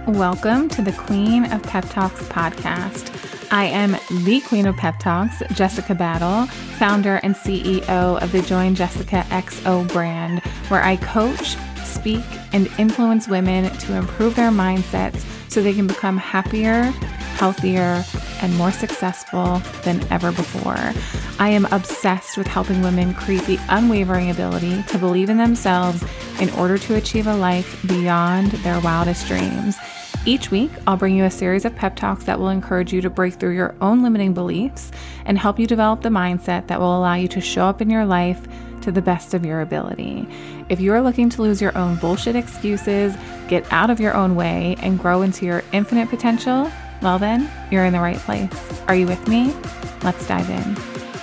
Welcome to the Queen of Pep Talks podcast. I am the Queen of Pep Talks, Jessica Battle, founder and CEO of the Join Jessica XO brand, where I coach, speak, and influence women to improve their mindsets so they can become happier, healthier, and more successful than ever before. I am obsessed with helping women create the unwavering ability to believe in themselves in order to achieve a life beyond their wildest dreams. Each week, I'll bring you a series of pep talks that will encourage you to break through your own limiting beliefs and help you develop the mindset that will allow you to show up in your life to the best of your ability. If you are looking to lose your own bullshit excuses, get out of your own way, and grow into your infinite potential, well then, you're in the right place. Are you with me? Let's dive in.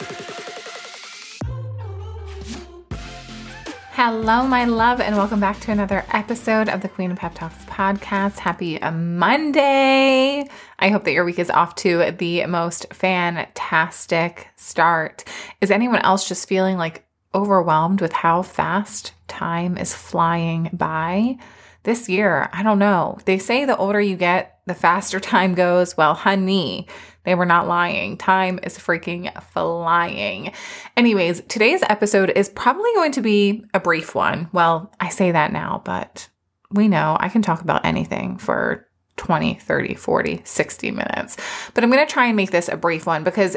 Hello, my love, and welcome back to another episode of the Queen of Pep Talks podcast. Happy Monday. I hope that your week is off to the most fantastic start. Is anyone else just feeling like overwhelmed with how fast time is flying by? This year, I don't know. They say the older you get, the faster time goes. Well, honey, they were not lying. Time is freaking flying. Anyways, today's episode is probably going to be a brief one. Well, I say that now, but we know I can talk about anything for 20, 30, 40, 60 minutes. But I'm going to try and make this a brief one because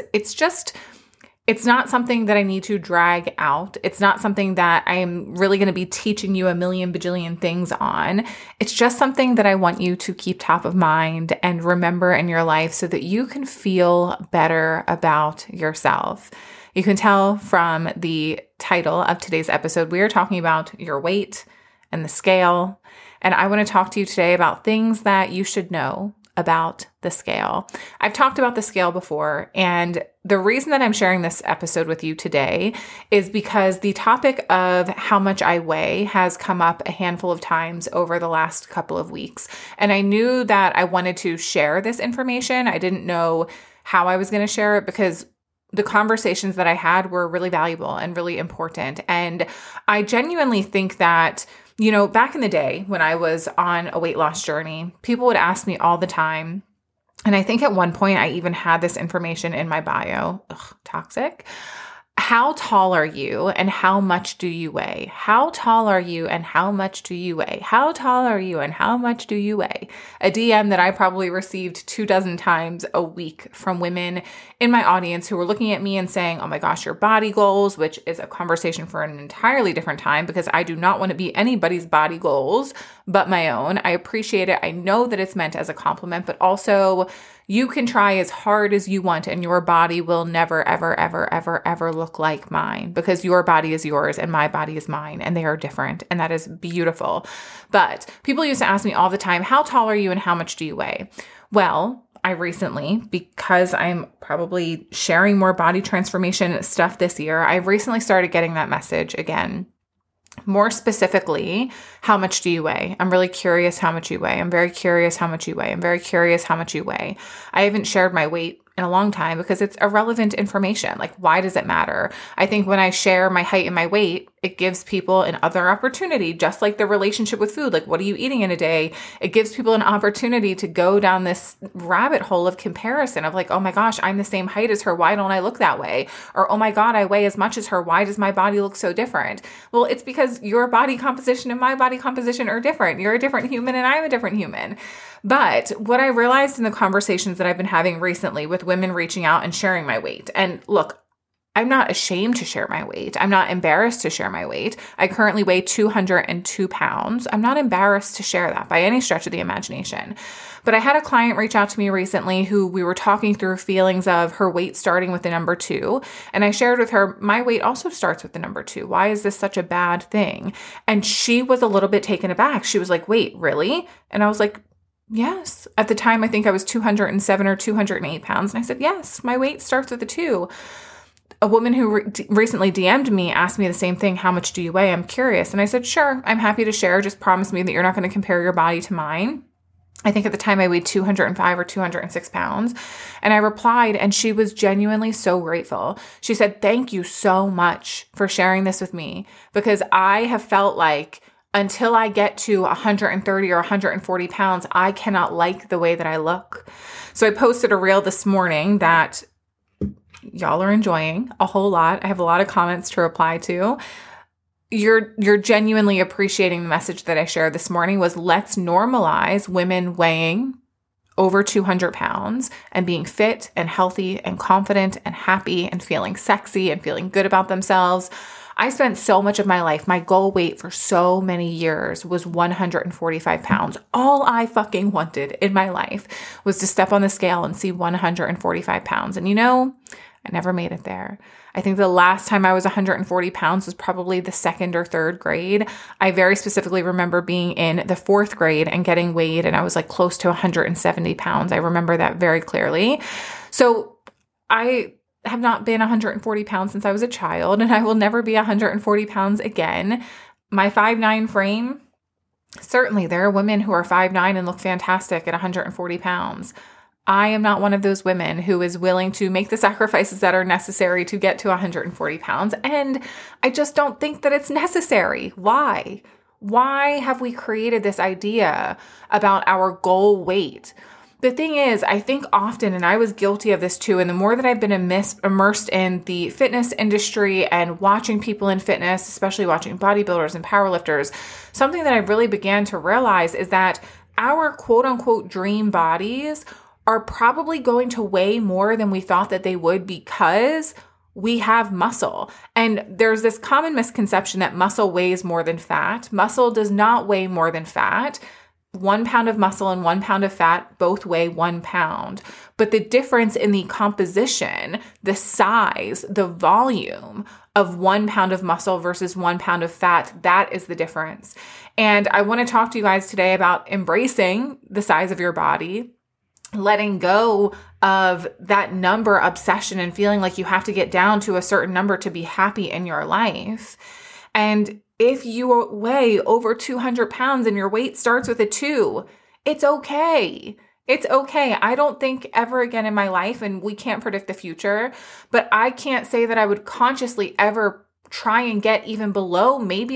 it's not something that I need to drag out. It's not something that I'm really going to be teaching you a million bajillion things on. It's just something that I want you to keep top of mind and remember in your life so that you can feel better about yourself. You can tell from the title of today's episode, we are talking about your weight and the scale. And I want to talk to you today about things that you should know about the scale. I've talked about the scale before, and the reason that I'm sharing this episode with you today is because the topic of how much I weigh has come up a handful of times over the last couple of weeks. And I knew that I wanted to share this information. I didn't know how I was going to share it because the conversations that I had were really valuable and really important. And I genuinely think that back in the day when I was on a weight loss journey, people would ask me all the time, and I think at one point I even had this information in my bio, toxic. How tall are you and how much do you weigh? How tall are you and how much do you weigh? How tall are you and how much do you weigh? A DM that I probably received 24 times a week from women in my audience who were looking at me and saying, oh my gosh, your body goals, which is a conversation for an entirely different time because I do not want to be anybody's body goals but my own. I appreciate it. I know that it's meant as a compliment, but also you can try as hard as you want and your body will never, ever, ever, ever, ever look like mine because your body is yours and my body is mine and they are different. And that is beautiful. But people used to ask me all the time, how tall are you and how much do you weigh? Well, I recently, because I'm probably sharing more body transformation stuff this year, I recently started getting that message again. More specifically, how much do you weigh? I'm really curious how much you weigh. I'm very curious how much you weigh. I'm very curious how much you weigh. I haven't shared my weight in a long time because it's irrelevant information. Like, why does it matter? I think when I share my height and my weight, it gives people an other opportunity, just like the relationship with food. Like, what are you eating in a day? It gives people an opportunity to go down this rabbit hole of comparison of like, oh my gosh, I'm the same height as her. Why don't I look that way? Or, oh my God, I weigh as much as her. Why does my body look so different? Well, it's because your body composition and my body composition are different. You're a different human and I'm a different human. But what I realized in the conversations that I've been having recently with women reaching out and sharing my weight, and look, I'm not ashamed to share my weight. I'm not embarrassed to share my weight. I currently weigh 202 pounds. I'm not embarrassed to share that by any stretch of the imagination. But I had a client reach out to me recently who we were talking through feelings of her weight starting with the number 2. And I shared with her, my weight also starts with the number 2. Why is this such a bad thing? And she was a little bit taken aback. She was like, wait, really? And I was like, yes. At the time, I think I was 207 or 208 pounds. And I said, yes, my weight starts with a 2. A woman who recently DM'd me asked me the same thing. How much do you weigh? I'm curious. And I said, sure, I'm happy to share. Just promise me that you're not going to compare your body to mine. I think at the time I weighed 205 or 206 pounds. And I replied, and she was genuinely so grateful. She said, thank you so much for sharing this with me because I have felt like until I get to 130 or 140 pounds, I cannot like the way that I look. So I posted a reel this morning that y'all are enjoying a whole lot. I have a lot of comments to reply to. You're genuinely appreciating the message that I shared this morning was let's normalize women weighing over 200 pounds and being fit and healthy and confident and happy and feeling sexy and feeling good about themselves. I spent so much of my life, my goal weight for so many years was 145 pounds. All I fucking wanted in my life was to step on the scale and see 145 pounds. And I never made it there. I think the last time I was 140 pounds was probably the second or third grade. I very specifically remember being in the fourth grade and getting weighed, and I was like close to 170 pounds. I remember that very clearly. So I have not been 140 pounds since I was a child, and I will never be 140 pounds again. My 5'9" frame, certainly there are women who are 5'9" and look fantastic at 140 pounds. I am not one of those women who is willing to make the sacrifices that are necessary to get to 140 pounds. And I just don't think that it's necessary. Why? Why have we created this idea about our goal weight? The thing is, I think often, and I was guilty of this too, and the more that I've been immersed in the fitness industry and watching people in fitness, especially watching bodybuilders and powerlifters, something that I really began to realize is that our quote unquote dream bodies are probably going to weigh more than we thought that they would because we have muscle. And there's this common misconception that muscle weighs more than fat. Muscle does not weigh more than fat. 1 pound of muscle and 1 pound of fat both weigh 1 pound. But the difference in the composition, the size, the volume of 1 pound of muscle versus 1 pound of fat, that is the difference. And I want to talk to you guys today about embracing the size of your body, letting go of that number obsession and feeling like you have to get down to a certain number to be happy in your life. And if you weigh over 200 pounds and your weight starts with a 2, it's okay. It's okay. I don't think ever again in my life, and we can't predict the future, but I can't say that I would consciously ever try and get even below maybe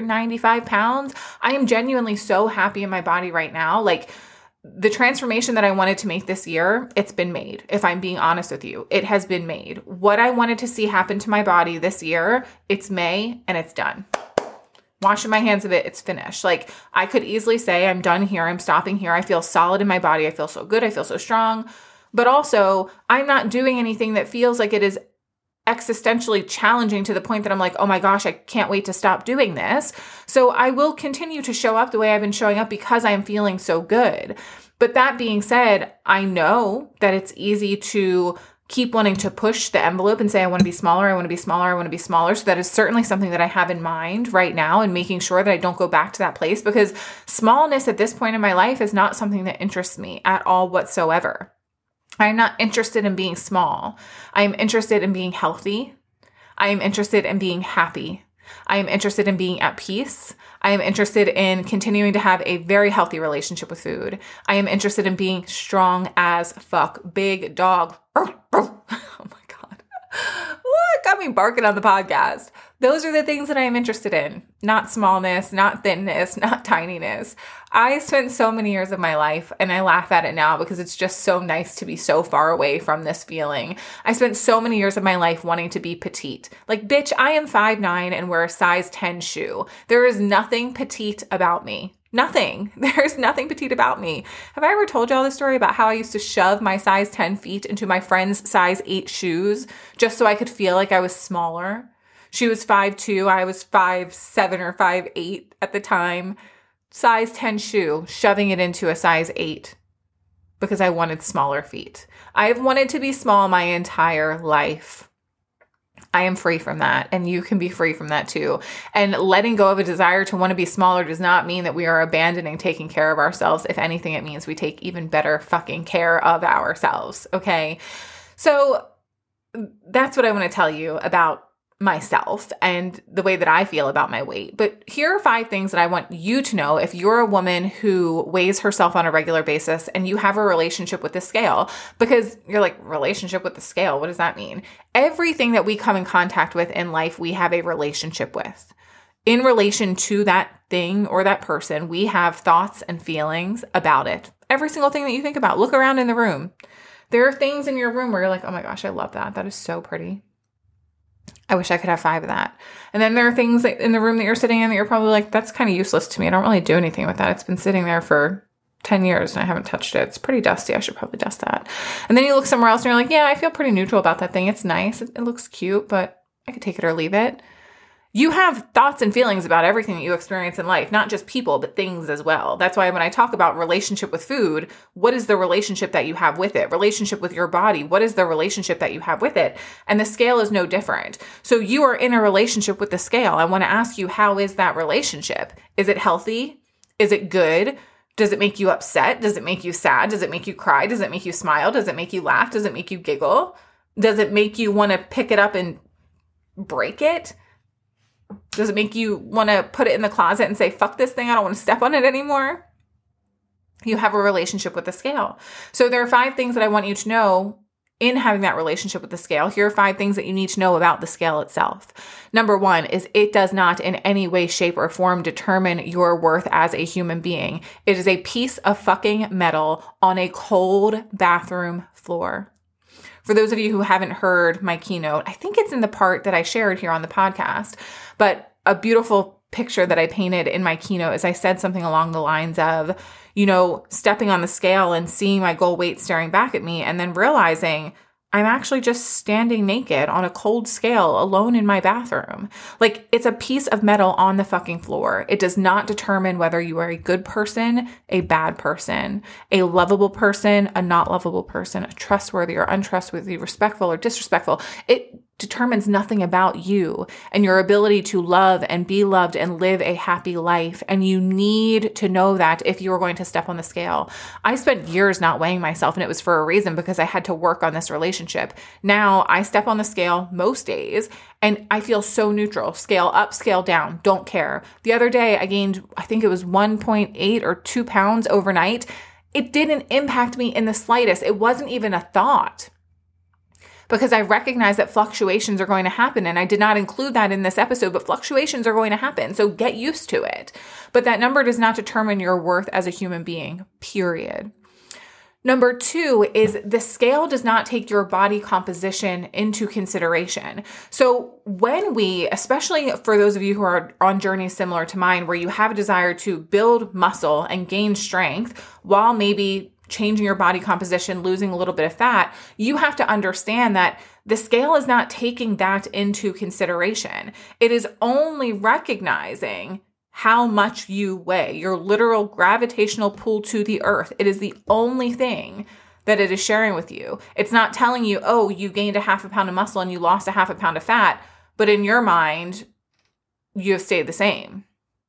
195 pounds. I am genuinely so happy in my body right now. Like, the transformation that I wanted to make this year, it's been made. If I'm being honest with you, it has been made. What I wanted to see happen to my body this year, it's May and it's done. Washing my hands of it, it's finished. Like, I could easily say I'm done here. I'm stopping here. I feel solid in my body. I feel so good. I feel so strong. But also, I'm not doing anything that feels like it is existentially challenging to the point that I'm like, oh my gosh, I can't wait to stop doing this. So I will continue to show up the way I've been showing up because I am feeling so good. But that being said, I know that it's easy to keep wanting to push the envelope and say, I want to be smaller, I want to be smaller, I want to be smaller. So that is certainly something that I have in mind right now, and making sure that I don't go back to that place, because smallness at this point in my life is not something that interests me at all whatsoever. I'm not interested in being small. I am interested in being healthy. I am interested in being happy. I am interested in being at peace. I am interested in continuing to have a very healthy relationship with food. I am interested in being strong as fuck. Big dog. Oh my God. Look, got me barking on the podcast. Those are the things that I am interested in. Not smallness, not thinness, not tininess. I spent so many years of my life, and I laugh at it now because it's just so nice to be so far away from this feeling. I spent so many years of my life wanting to be petite. Like, bitch, I am 5'9" and wear a size 10 shoe. There is nothing petite about me. Nothing. There's nothing petite about me. Have I ever told y'all the story about how I used to shove my size 10 feet into my friend's size 8 shoes just so I could feel like I was smaller? She was 5'2", I was 5'7" or 5'8" at the time. Size 10 shoe, shoving it into a size 8 because I wanted smaller feet. I've wanted to be small my entire life. I am free from that, and you can be free from that too. And letting go of a desire to want to be smaller does not mean that we are abandoning taking care of ourselves. If anything, it means we take even better fucking care of ourselves, okay? So that's what I want to tell you about myself and the way that I feel about my weight. But here are 5 things that I want you to know if you're a woman who weighs herself on a regular basis and you have a relationship with the scale. Because you're like, relationship with the scale? What does that mean? Everything that we come in contact with in life, we have a relationship with. in relation to that thing or that person, we have thoughts and feelings about it. Every single thing that you think about, look around in the room. There are things in your room where you're like, oh my gosh, I love that. That is so pretty. I wish I could have 5 of that. And then there are things in the room that you're sitting in that you're probably like, that's kind of useless to me. I don't really do anything with that. It's been sitting there for 10 years and I haven't touched it. It's pretty dusty. I should probably dust that. And then you look somewhere else and you're like, yeah, I feel pretty neutral about that thing. It's nice. It looks cute, but I could take it or leave it. You have thoughts and feelings about everything that you experience in life, not just people, but things as well. That's why when I talk about relationship with food, what is the relationship that you have with it? Relationship with your body, what is the relationship that you have with it? And the scale is no different. So you are in a relationship with the scale. I want to ask you, how is that relationship? Is it healthy? Is it good? Does it make you upset? Does it make you sad? Does it make you cry? Does it make you smile? Does it make you laugh? Does it make you giggle? Does it make you want to pick it up and break it? Does it make you want to put it in the closet and say, fuck this thing, I don't want to step on it anymore? You have a relationship with the scale. So there are 5 things that I want you to know in having that relationship with the scale. Here are 5 things that you need to know about the scale itself. Number 1 is it does not in any way, shape, or form determine your worth as a human being. It is a piece of fucking metal on a cold bathroom floor. For those of you who haven't heard my keynote, I think it's in the part that I shared here on the podcast, but a beautiful picture that I painted in my keynote is I said something along the lines of, stepping on the scale and seeing my goal weight staring back at me and then realizing I'm actually just standing naked on a cold scale alone in my bathroom. Like, it's a piece of metal on the fucking floor. It does not determine whether you are a good person, a bad person, a lovable person, a not lovable person, a trustworthy or untrustworthy, respectful or disrespectful. It determines nothing about you and your ability to love and be loved and live a happy life. And you need to know that if you are going to step on the scale. I spent years not weighing myself, and it was for a reason, because I had to work on this relationship. Now I step on the scale most days and I feel so neutral. Scale up, scale down, don't care. The other day I gained, I think it was 1.8 or 2 pounds overnight. It didn't impact me in the slightest. It wasn't even a thought, because I recognize that fluctuations are going to happen. And I did not include that in this episode, but fluctuations are going to happen. So get used to it. But that number does not determine your worth as a human being, period. Number 2 is the scale does not take your body composition into consideration. So when we, especially for those of you who are on journeys similar to mine, where you have a desire to build muscle and gain strength while maybe changing your body composition, losing a little bit of fat, you have to understand that the scale is not taking that into consideration. It is only recognizing how much you weigh, your literal gravitational pull to the earth. It is the only thing that it is sharing with you. It's not telling you, oh, you gained a 0.5 pound of muscle and you lost a 0.5 pound of fat, but in your mind, you have stayed the same.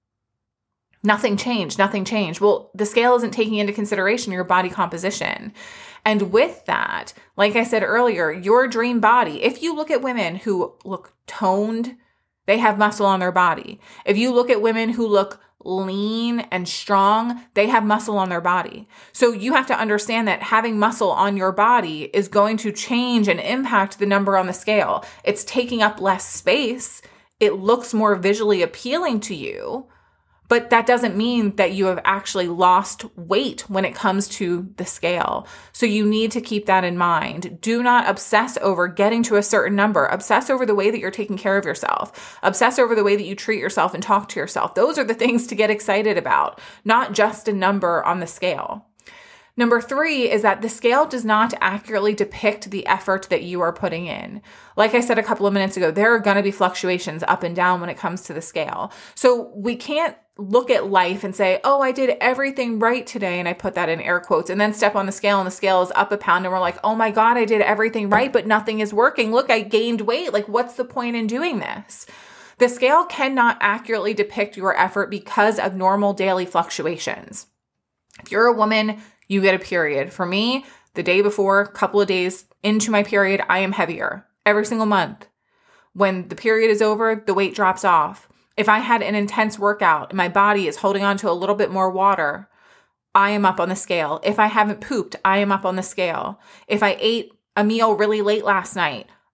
Nothing changed. Well, the scale isn't taking into consideration your body composition. And with that, like I said earlier, your dream body, if you look at women who look toned, they have muscle on their body. If you look at women who look lean and strong, they have muscle on their body. So you have to understand that having muscle on your body is going to change and impact the number on the scale. It's taking up less space. It looks more visually appealing to you. But that doesn't mean that you have actually lost weight when it comes to the scale. So you need to keep that in mind. Do not obsess over getting to a certain number. Obsess over the way that you're taking care of yourself. Obsess over the way that you treat yourself and talk to yourself. Those are the things to get excited about, not just a number on the scale. Number 3 is that the scale does not accurately depict the effort that you are putting in. Like I said a couple of minutes ago, there are going to be fluctuations up and down when it comes to the scale. So we can't look at life and say, oh, I did everything right today. And I put that in air quotes, and then step on the scale and the scale is up a pound. And we're like, oh my God, I did everything right, but nothing is working. Look, I gained weight. Like, what's the point in doing this? The scale cannot accurately depict your effort because of normal daily fluctuations. If you're a woman, you get a period. For me, the day before, a couple of days into my period, I am heavier every single month. When the period is over, the weight drops off. If I had an intense workout and my body is holding on to a little bit more water, I am up on the scale. If I haven't pooped, I am up on the scale. If I ate a meal really late last night,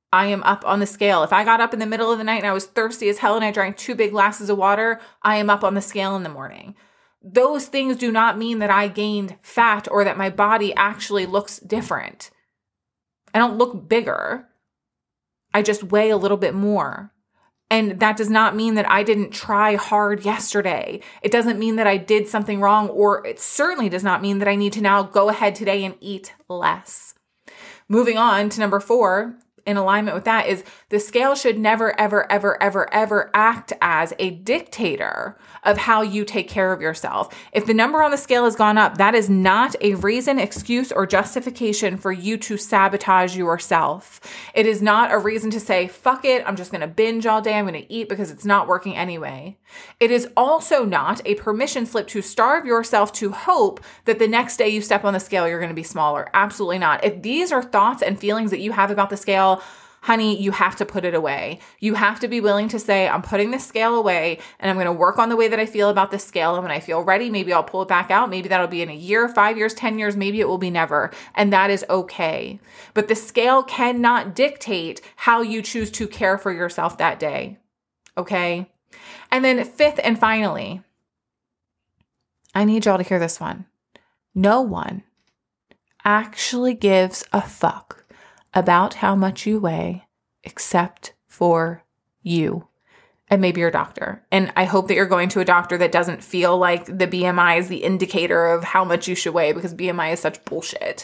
I am up on the scale. If I got up in the middle of the night and I was thirsty as hell and I drank 2 big glasses of water, I am up on the scale in the morning. Those things do not mean that I gained fat or that my body actually looks different. I don't look bigger. I just weigh a little bit more. And that does not mean that I didn't try hard yesterday. It doesn't mean that I did something wrong, or it certainly does not mean that I need to now go ahead today and eat less. Moving on to number 4, in alignment with that, is the scale should never, ever, ever, ever, ever act as a dictator of how you take care of yourself. If the number on the scale has gone up, that is not a reason, excuse, or justification for you to sabotage yourself. It is not a reason to say, fuck it, I'm just going to binge all day, I'm going to eat because it's not working anyway. It is also not a permission slip to starve yourself to hope that the next day you step on the scale, you're going to be smaller. Absolutely not. If these are thoughts and feelings that you have about the scale, honey, you have to put it away. You have to be willing to say, I'm putting this scale away and I'm going to work on the way that I feel about this scale. And when I feel ready, maybe I'll pull it back out. Maybe that'll be in a year, 5 years, 10 years. Maybe it will be never. And that is okay. But the scale cannot dictate how you choose to care for yourself that day. Okay? And then 5th and finally, I need y'all to hear this one. No one actually gives a fuck about how much you weigh except for you and maybe your doctor. And I hope that you're going to a doctor that doesn't feel like the BMI is the indicator of how much you should weigh, because BMI is such bullshit.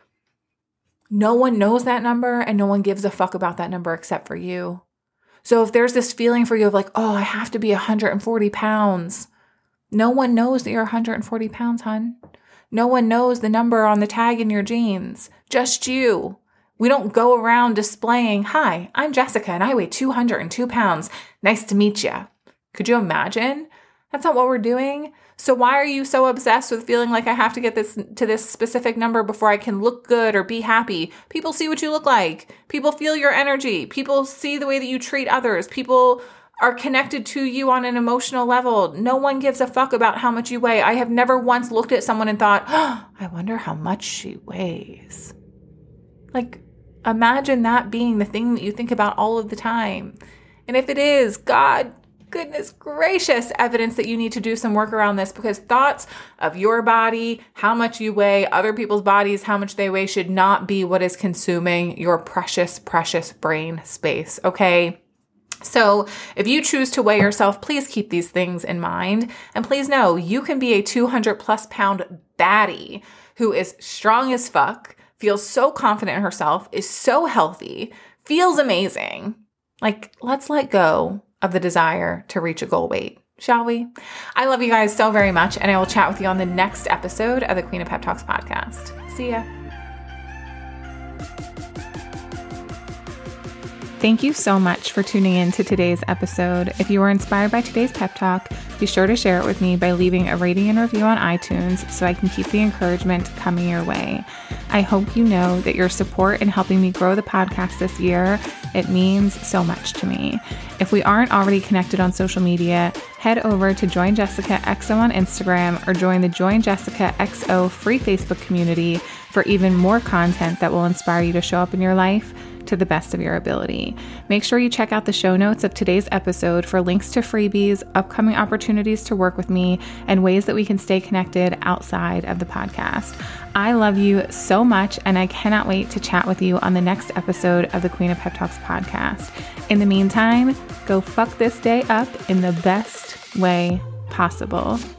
No one knows that number and no one gives a fuck about that number except for you. So if there's this feeling for you of like, oh, I have to be 140 pounds. No one knows that you're 140 pounds, hun. No one knows the number on the tag in your jeans. Just you. We don't go around displaying, hi, I'm Jessica and I weigh 202 pounds. Nice to meet you. Could you imagine? That's not what we're doing. So why are you so obsessed with feeling like I have to get this to this specific number before I can look good or be happy? People see what you look like. People feel your energy. People see the way that you treat others. People are connected to you on an emotional level. No one gives a fuck about how much you weigh. I have never once looked at someone and thought, oh, I wonder how much she weighs. Like, imagine that being the thing that you think about all of the time. And if it is, God, goodness gracious, evidence that you need to do some work around this, because thoughts of your body, how much you weigh, other people's bodies, how much they weigh, should not be what is consuming your precious, precious brain space, okay? So if you choose to weigh yourself, please keep these things in mind. And please know you can be a 200 plus pound baddie who is strong as fuck, feels so confident in herself, is so healthy, feels amazing. Like, let's let go of the desire to reach a goal weight, shall we? I love you guys so very much, and I will chat with you on the next episode of the Queen of Pep Talks podcast. See ya. Thank you so much for tuning in to today's episode. If you were inspired by today's pep talk, be sure to share it with me by leaving a rating and review on iTunes so I can keep the encouragement coming your way. I hope you know that your support in helping me grow the podcast this year, it means so much to me. If we aren't already connected on social media, head over to Join Jessica XO on Instagram or join the Join Jessica XO free Facebook community for even more content that will inspire you to show up in your life to the best of your ability. Make sure you check out the show notes of today's episode for links to freebies, upcoming opportunities to work with me, and ways that we can stay connected outside of the podcast. I love you so much, and I cannot wait to chat with you on the next episode of the Queen of Pep Talks podcast. In the meantime, go fuck this day up in the best way possible.